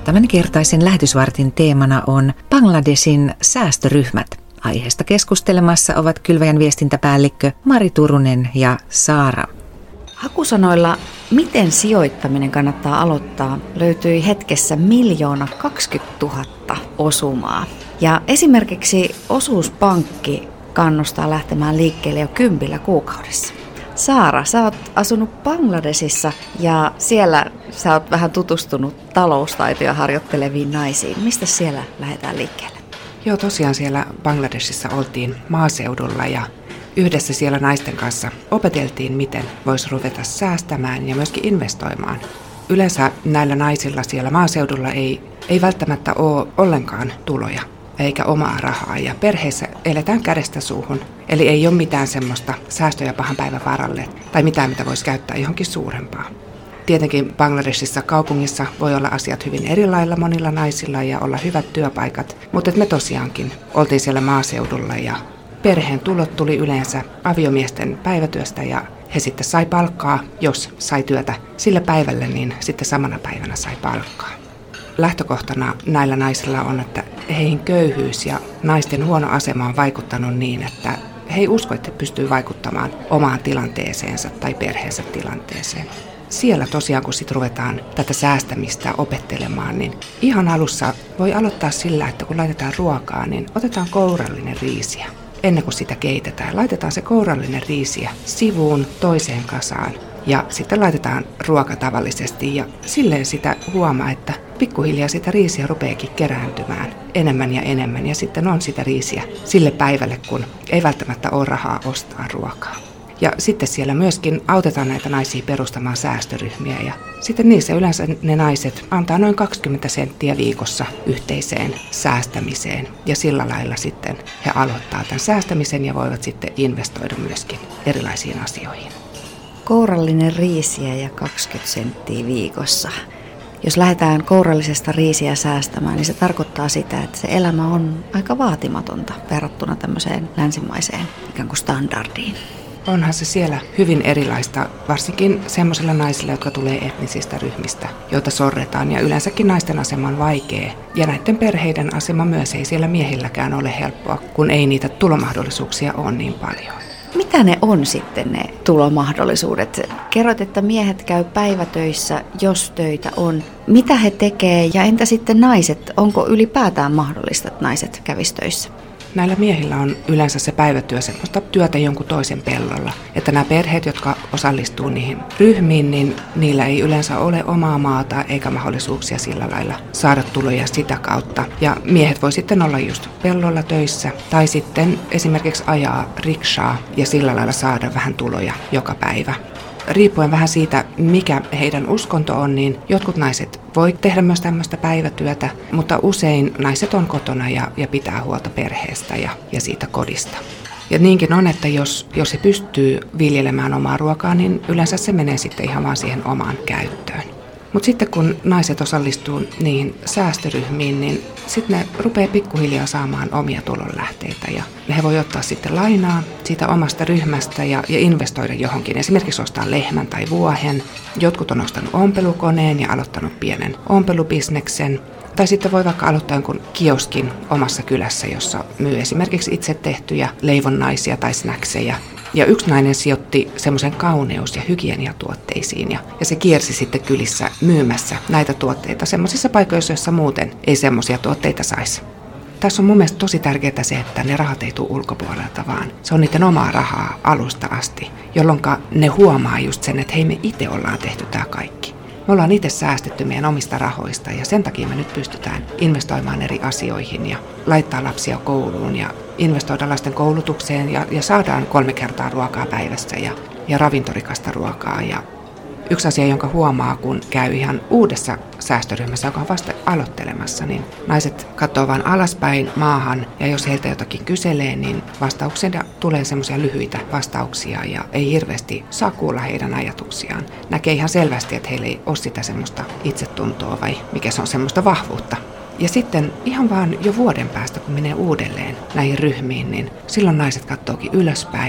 Tämänkertaisen lähetysvartin teemana on Bangladesin säästöryhmät. Aiheesta keskustelemassa ovat Kylväjän viestintäpäällikkö Mari Turunen ja Saara. Hakusanoilla "miten sijoittaminen kannattaa aloittaa" löytyi hetkessä 1 020 000 osumaa. Ja esimerkiksi osuuspankki kannustaa lähtemään liikkeelle jo 10 kuukaudessa. Saara, sä oot asunut Bangladesissa ja siellä sä oot vähän tutustunut taloustaitoja harjoitteleviin naisiin. Mistä siellä lähdetään liikkeelle? Joo, tosiaan siellä Bangladesissa oltiin maaseudulla ja yhdessä siellä naisten kanssa opeteltiin, miten voisi ruveta säästämään ja myöskin investoimaan. Yleensä näillä naisilla siellä maaseudulla ei välttämättä ole ollenkaan tuloja eikä omaa rahaa ja perheessä eletään kädestä suuhun. Eli ei ole mitään semmoista säästöjä pahan päivän varalle tai mitään, mitä voisi käyttää johonkin suurempaa. Tietenkin Bangladesissa kaupungissa voi olla asiat hyvin eri lailla monilla naisilla ja olla hyvät työpaikat, mutta me tosiaankin oltiin siellä maaseudulla ja perheen tulot tuli yleensä aviomiesten päivätyöstä ja he sitten sai palkkaa, jos sai työtä sillä päivällä, niin sitten samana päivänä sai palkkaa. Lähtökohtana näillä naisilla on, että heihin köyhyys ja naisten huono asema on vaikuttanut niin, että he ei usko, että he pystyy vaikuttamaan omaan tilanteeseensa tai perheensä tilanteeseen. Siellä tosiaan, kun sitten ruvetaan tätä säästämistä opettelemaan, niin ihan alussa voi aloittaa sillä, että kun laitetaan ruokaa, niin otetaan kourallinen riisiä. Ennen kuin sitä keitetään, laitetaan se kourallinen riisiä sivuun toiseen kasaan ja sitten laitetaan ruoka tavallisesti ja silleen sitä huomaa, että pikkuhiljaa sitä riisiä rupeekin kerääntymään enemmän ja sitten on sitä riisiä sille päivälle, kun ei välttämättä ole rahaa ostaa ruokaa. Ja sitten siellä myöskin autetaan näitä naisia perustamaan säästöryhmiä ja sitten niissä yleensä ne naiset antaa noin 20 senttiä viikossa yhteiseen säästämiseen ja sillä lailla sitten he aloittaa tämän säästämisen ja voivat sitten investoida myöskin erilaisiin asioihin. Kourallinen riisiä ja 20 senttiä viikossa. Jos lähdetään kourallisesta riisiä säästämään, niin se tarkoittaa sitä, että se elämä on aika vaatimatonta verrattuna tämmöiseen länsimaiseen ikään kuin standardiin. Onhan se siellä hyvin erilaista, varsinkin semmoisilla naisilla, jotka tulee etnisistä ryhmistä, joita sorretaan. Ja yleensäkin naisten asema on vaikea. Ja näiden perheiden asema myös ei siellä miehilläkään ole helppoa, kun ei niitä tulomahdollisuuksia ole niin paljon. Mitä ne on sitten ne tulomahdollisuudet? Kerroit, että miehet käy päivätöissä, jos töitä on. Mitä he tekee ja entä sitten naiset? Onko ylipäätään mahdollista, että naiset kävisi töissä? Näillä miehillä on yleensä se päivätyö semmoista työtä jonkun toisen pellolla. Että nämä perheet, jotka osallistuu niihin ryhmiin, niin niillä ei yleensä ole omaa maata eikä mahdollisuuksia sillä lailla saada tuloja sitä kautta. Ja miehet voi sitten olla just pellolla töissä tai sitten esimerkiksi ajaa rikshaa ja sillä lailla saada vähän tuloja joka päivä. Riippuen vähän siitä, mikä heidän uskonto on, niin jotkut naiset voi tehdä myös tämmöistä päivätyötä, mutta usein naiset on kotona ja pitää huolta perheestä ja siitä kodista. Ja niinkin on, että jos he pystyy viljelemään omaa ruokaa, niin yleensä se menee sitten ihan vaan siihen omaan käyttöön. Mutta sitten kun naiset osallistuu niihin säästöryhmiin, niin sitten ne rupeaa pikkuhiljaa saamaan omia tulonlähteitä. Ja he voi ottaa sitten lainaa siitä omasta ryhmästä ja investoida johonkin. Esimerkiksi ostaa lehmän tai vuohen. Jotkut on ostanut ompelukoneen ja aloittanut pienen ompelubisneksen. Tai sitten voi vaikka aloittaa jonkun kioskin omassa kylässä, jossa myy esimerkiksi itse tehtyjä leivonnaisia tai snackseja. Ja yksi nainen sijoitti semmoisen kauneus- ja hygieniatuotteisiin ja se kiersi sitten kylissä myymässä näitä tuotteita semmoisissa paikoissa, joissa muuten ei semmoisia tuotteita saisi. Tässä on mun mielestä tosi tärkeää se, että ne rahat ei tule ulkopuolelta, vaan se on niiden omaa rahaa alusta asti, jolloin ne huomaa just sen, että hei, me itse ollaan tehty tämä kaikki. Me ollaan itse säästetty meidän omista rahoista ja sen takia me nyt pystytään investoimaan eri asioihin ja laittaa lapsia kouluun ja investoida lasten koulutukseen ja saadaan 3 kertaa ruokaa päivässä ja ravintorikasta ruokaa. Ja yksi asia, jonka huomaa, kun käy ihan uudessa säästöryhmässä, joka on vasta aloittelemassa, niin naiset katsoo vain alaspäin maahan ja jos heiltä jotakin kyselee, niin vastauksena tulee semmoisia lyhyitä vastauksia ja ei hirveästi saa kuulla heidän ajatuksiaan. Näkee ihan selvästi, että heillä ei ole sitä semmoista itsetuntoa vai mikä se on semmoista vahvuutta. Ja sitten ihan vaan jo vuoden päästä, kun menee uudelleen näihin ryhmiin, niin silloin naiset katsookin ylöspäin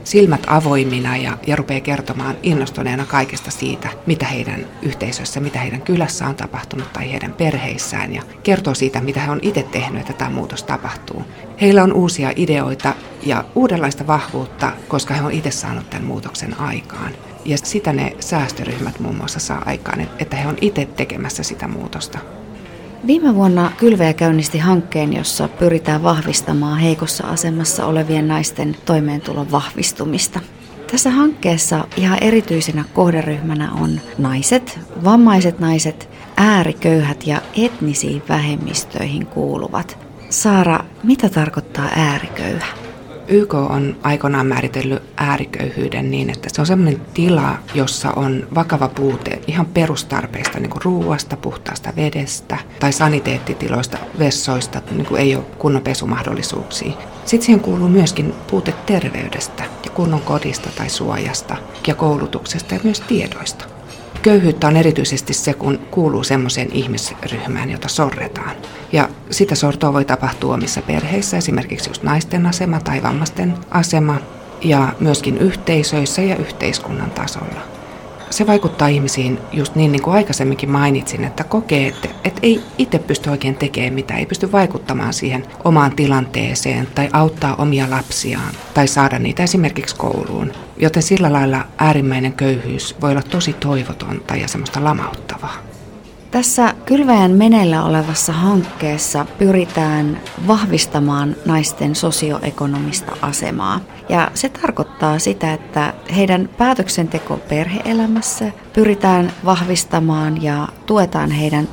silmät avoimina ja rupeaa kertomaan innostuneena kaikesta siitä, mitä heidän yhteisössä, mitä heidän kylässä on tapahtunut tai heidän perheissään ja kertoo siitä, mitä he on itse tehnyt, että tämä muutos tapahtuu. Heillä on uusia ideoita ja uudenlaista vahvuutta, koska he on itse saanut tämän muutoksen aikaan. Ja sitä ne säästöryhmät muun muassa saa aikaan, että he on itse tekemässä sitä muutosta. Viime vuonna Kylväjä käynnisti hankkeen, jossa pyritään vahvistamaan heikossa asemassa olevien naisten toimeentulon vahvistumista. Tässä hankkeessa ihan erityisenä kohderyhmänä on naiset, vammaiset naiset, ääriköyhät ja etnisiin vähemmistöihin kuuluvat. Saara, mitä tarkoittaa ääriköyhä? YK on aikoinaan määritellyt ääriköyhyyden niin, että se on sellainen tila, jossa on vakava puute ihan perustarpeista, niin kuin ruuasta, puhtaasta vedestä tai saniteettitiloista, vessoista, niin kuin ei ole kunnon pesumahdollisuuksia. Sitten siihen kuuluu myöskin puute terveydestä ja kunnon kodista tai suojasta ja koulutuksesta ja myös tiedoista. Köyhyyttä on erityisesti se, kun kuuluu semmoiseen ihmisryhmään, jota sorretaan. Ja sitä sortoa voi tapahtua omissa perheissä, esimerkiksi just naisten asema tai vammaisten asema, ja myöskin yhteisöissä ja yhteiskunnan tasolla. Se vaikuttaa ihmisiin just niin kuin aikaisemminkin mainitsin, että kokee, että ei itse pysty oikein tekemään mitään, ei pysty vaikuttamaan siihen omaan tilanteeseen tai auttaa omia lapsiaan tai saada niitä esimerkiksi kouluun. Joten sillä lailla äärimmäinen köyhyys voi olla tosi toivotonta ja semmoista lamauttavaa. Tässä Kylväjän meneillä olevassa hankkeessa pyritään vahvistamaan naisten sosioekonomista asemaa. Ja se tarkoittaa sitä, että heidän päätöksenteko perhe-elämässä pyritään vahvistamaan ja tuetaan heidän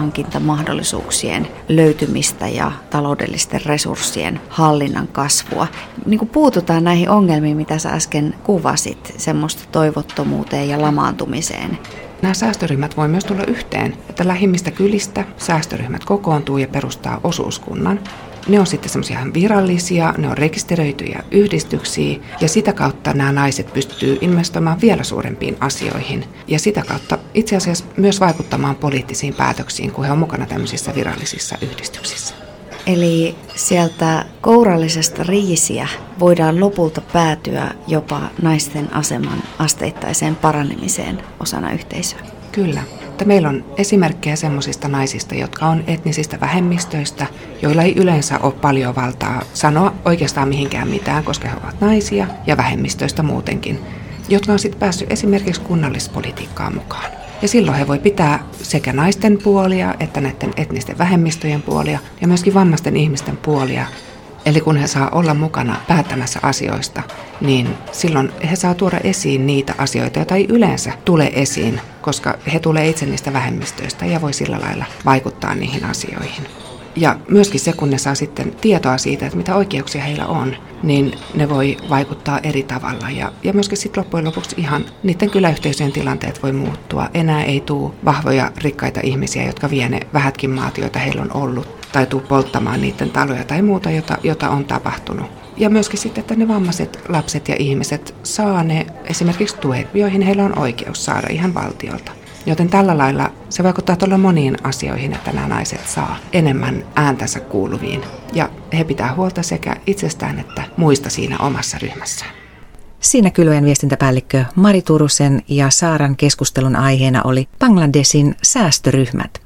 tulonhankintamahdollisuuksien löytymistä ja taloudellisten resurssien hallinnan kasvua. Niin kuin puututaan näihin ongelmiin, mitä sä äsken kuvasit, semmoista toivottomuuteen ja lamaantumiseen. Nämä säästöryhmät voi myös tulla yhteen, että lähimmistä kylistä säästöryhmät kokoontuu ja perustaa osuuskunnan. Ne on sitten semmoisia virallisia, ne on rekisteröityjä yhdistyksiä ja sitä kautta nämä naiset pystyy investoimaan vielä suurempiin asioihin ja sitä kautta itse asiassa myös vaikuttamaan poliittisiin päätöksiin, kun he on mukana tämmöisissä virallisissa yhdistyksissä. Eli sieltä kourallisesta riisiä voidaan lopulta päätyä jopa naisten aseman asteittaiseen paranemiseen osana yhteisöä. Kyllä. Meillä on esimerkkejä semmoisista naisista, jotka on etnisistä vähemmistöistä, joilla ei yleensä ole paljon valtaa sanoa oikeastaan mihinkään mitään, koska he ovat naisia ja vähemmistöistä muutenkin, jotka on sitten päässyt esimerkiksi kunnallispolitiikkaan mukaan. Ja silloin he voi pitää sekä naisten puolia että näiden etnisten vähemmistöjen puolia ja myöskin vammaisten ihmisten puolia. Eli kun he saa olla mukana päättämässä asioista, niin silloin he saa tuoda esiin niitä asioita, joita ei yleensä tule esiin, koska he tulee itse niistä vähemmistöistä ja voi sillä lailla vaikuttaa niihin asioihin. Ja myöskin se, kun ne saa sitten tietoa siitä, että mitä oikeuksia heillä on, niin ne voi vaikuttaa eri tavalla. Ja myöskin sitten loppujen lopuksi ihan niiden kyläyhteisöjen tilanteet voi muuttua. Enää ei tule vahvoja, rikkaita ihmisiä, jotka vie ne vähätkin maat, joita heillä on ollut, tai tuu polttamaan niiden taloja tai muuta, jota on tapahtunut. Ja myöskin sitten, että ne vammaiset lapset ja ihmiset saa ne esimerkiksi tuet, joihin heillä on oikeus saada ihan valtiolta. Joten tällä lailla se vaikuttaa todella moniin asioihin, että nämä naiset saa enemmän ääntänsä kuuluviin. Ja he pitää huolta sekä itsestään että muista siinä omassa ryhmässään. Siinä Kylväjän viestintäpäällikkö Mari Turusen ja Saaran keskustelun aiheena oli Bangladesin säästöryhmät.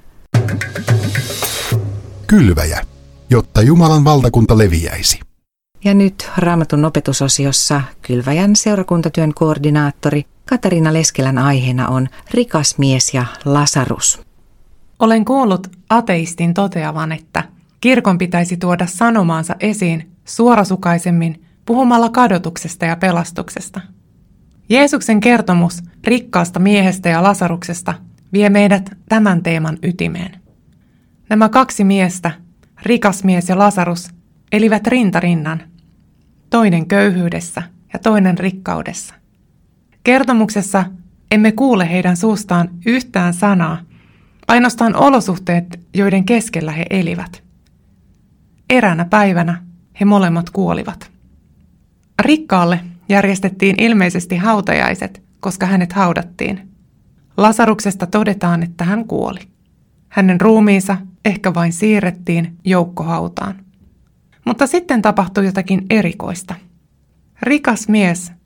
Kylväjä, jotta Jumalan valtakunta leviäisi. Ja nyt Raamatun opetusosiossa Kylväjän seurakuntatyön koordinaattori Katariina Leskelän aiheena on rikas mies ja Lasarus. Olen kuullut ateistin toteavan, että kirkon pitäisi tuoda sanomaansa esiin suorasukaisemmin puhumalla kadotuksesta ja pelastuksesta. Jeesuksen kertomus rikkaasta miehestä ja Lasaruksesta vie meidät tämän teeman ytimeen. Nämä kaksi miestä, rikas mies ja Lasarus, elivät rinta rinnan, toinen köyhyydessä ja toinen rikkaudessa. Kertomuksessa emme kuule heidän suustaan yhtään sanaa, ainoastaan olosuhteet, joiden keskellä he elivät. Eräänä päivänä he molemmat kuolivat. Rikkaalle järjestettiin ilmeisesti hautajaiset, koska hänet haudattiin. Lasaruksesta todetaan, että hän kuoli. Hänen ruumiinsa ehkä vain siirrettiin joukkohautaan. Mutta sitten tapahtui jotakin erikoista. Rikas mies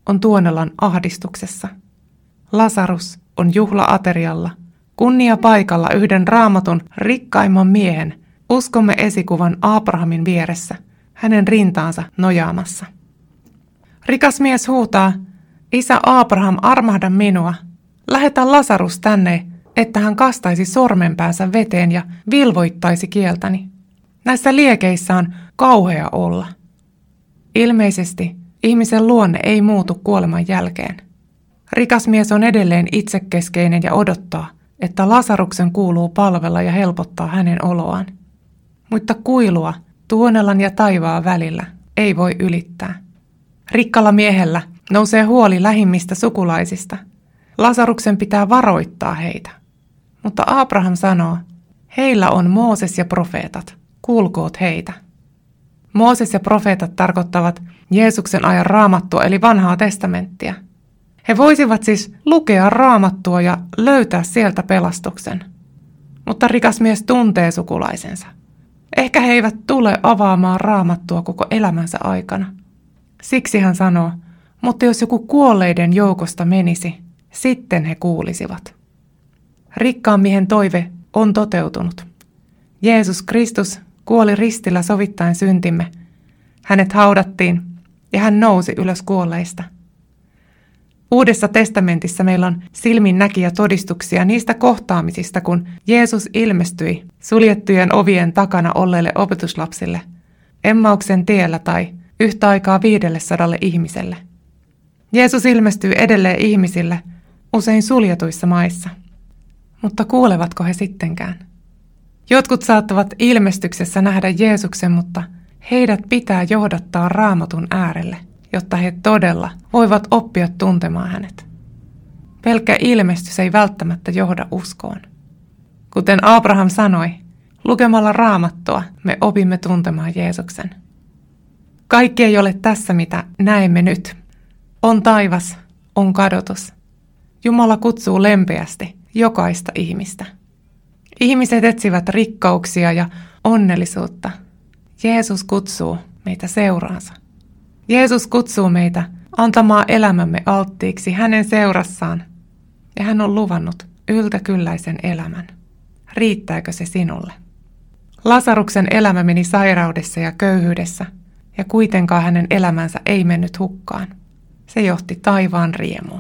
on Tuonelan ahdistuksessa. Lasarus on juhlaaterialla, kunnia paikalla yhden Raamatun rikkaimman miehen, uskomme esikuvan Abrahamin vieressä, hänen rintaansa nojaamassa. Rikas mies huutaa, isä Abraham, armahda minua, lähetä Lasarus tänne, että hän kastaisi sormenpäänsä veteen ja vilvoittaisi kieltäni. Näissä liekeissä on kauhea olla. Ilmeisesti ihmisen luonne ei muutu kuoleman jälkeen. Rikas mies on edelleen itsekeskeinen ja odottaa, että Lasaruksen kuuluu palvella ja helpottaa hänen oloaan. Mutta kuilua Tuonelan ja taivaan välillä ei voi ylittää. Rikkalla miehellä nousee huoli lähimmistä sukulaisista. Lasaruksen pitää varoittaa heitä. Mutta Abraham sanoo, heillä on Mooses ja profeetat, kuulkoot heitä. Mooses ja profeetat tarkoittavat Jeesuksen ajan Raamattua eli vanhaa testamenttia. He voisivat siis lukea Raamattua ja löytää sieltä pelastuksen. Mutta rikas mies tuntee sukulaisensa. Ehkä he eivät tule avaamaan Raamattua koko elämänsä aikana. Siksi hän sanoo, mutta jos joku kuolleiden joukosta menisi, sitten he kuulisivat. Rikkaan miehen toive on toteutunut. Jeesus Kristus kuoli ristillä sovittaen syntimme. Hänet haudattiin ja hän nousi ylös kuolleista. Uudessa testamentissa meillä on silminnäkijä todistuksia niistä kohtaamisista, kun Jeesus ilmestyi suljettujen ovien takana olleille opetuslapsille, Emmauksen tiellä tai yhtä aikaa 500 ihmiselle. Jeesus ilmestyy edelleen ihmisille, usein suljetuissa maissa. Mutta kuulevatko he sittenkään? Jotkut saattavat ilmestyksessä nähdä Jeesuksen, mutta heidät pitää johdattaa Raamatun äärelle, jotta he todella voivat oppia tuntemaan hänet. Pelkkä ilmestys ei välttämättä johda uskoon. Kuten Abraham sanoi, lukemalla Raamattua me opimme tuntemaan Jeesuksen. Kaikki ei ole tässä, mitä näemme nyt. On taivas, on kadotus. Jumala kutsuu lempeästi jokaista ihmistä. Ihmiset etsivät rikkauksia ja onnellisuutta. Jeesus kutsuu meitä seuraansa. Jeesus kutsuu meitä antamaan elämämme alttiiksi hänen seurassaan. Ja hän on luvannut yltäkylläisen elämän. Riittääkö se sinulle? Lasaruksen elämä meni sairaudessa ja köyhyydessä, ja kuitenkaan hänen elämänsä ei mennyt hukkaan. Se johti taivaan riemuun.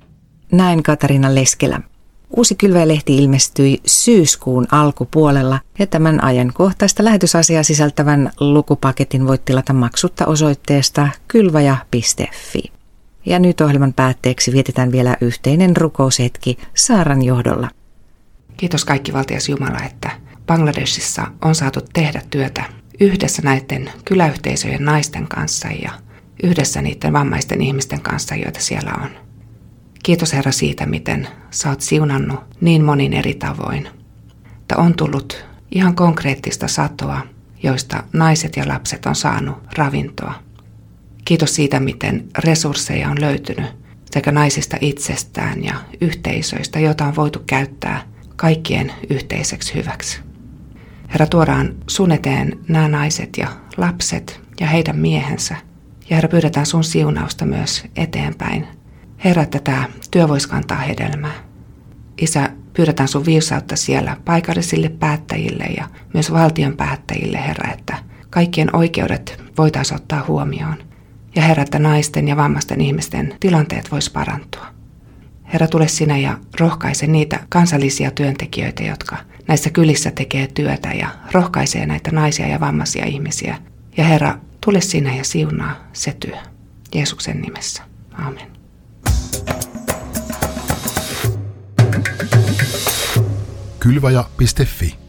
Näin Katariina Leskelä. Uusi Kylväjä-lehti ilmestyi syyskuun alkupuolella ja tämän ajankohtaista lähetysasiaa sisältävän lukupaketin voit tilata maksutta osoitteesta kylvaja.fi. Ja nyt ohjelman päätteeksi vietetään vielä yhteinen rukoushetki Saaran johdolla. Kiitos kaikkivaltias Jumala, että Bangladesissa on saatu tehdä työtä yhdessä näiden kyläyhteisöjen naisten kanssa ja yhdessä niiden vammaisten ihmisten kanssa, joita siellä on. Kiitos Herra siitä, miten sä oot siunannut niin monin eri tavoin. Että on tullut ihan konkreettista satoa, joista naiset ja lapset on saanut ravintoa. Kiitos siitä, miten resursseja on löytynyt sekä naisista itsestään ja yhteisöistä, joita on voitu käyttää kaikkien yhteiseksi hyväksi. Herra, tuodaan sun eteen nämä naiset ja lapset ja heidän miehensä. Ja Herra, pyydetään sun siunausta myös eteenpäin. Herra, että tämä työ voisi kantaa hedelmää. Isä, pyydetään sun viisautta siellä paikallisille päättäjille ja myös valtion päättäjille, Herra, että kaikkien oikeudet voitaisiin ottaa huomioon. Ja Herra, että naisten ja vammaisten ihmisten tilanteet vois parantua. Herra, tule sinä ja rohkaise niitä kansallisia työntekijöitä, jotka näissä kylissä tekee työtä ja rohkaisee näitä naisia ja vammaisia ihmisiä. Ja Herra, tule sinä ja siunaa se työ. Jeesuksen nimessä. Aamen. Kylvaja.fi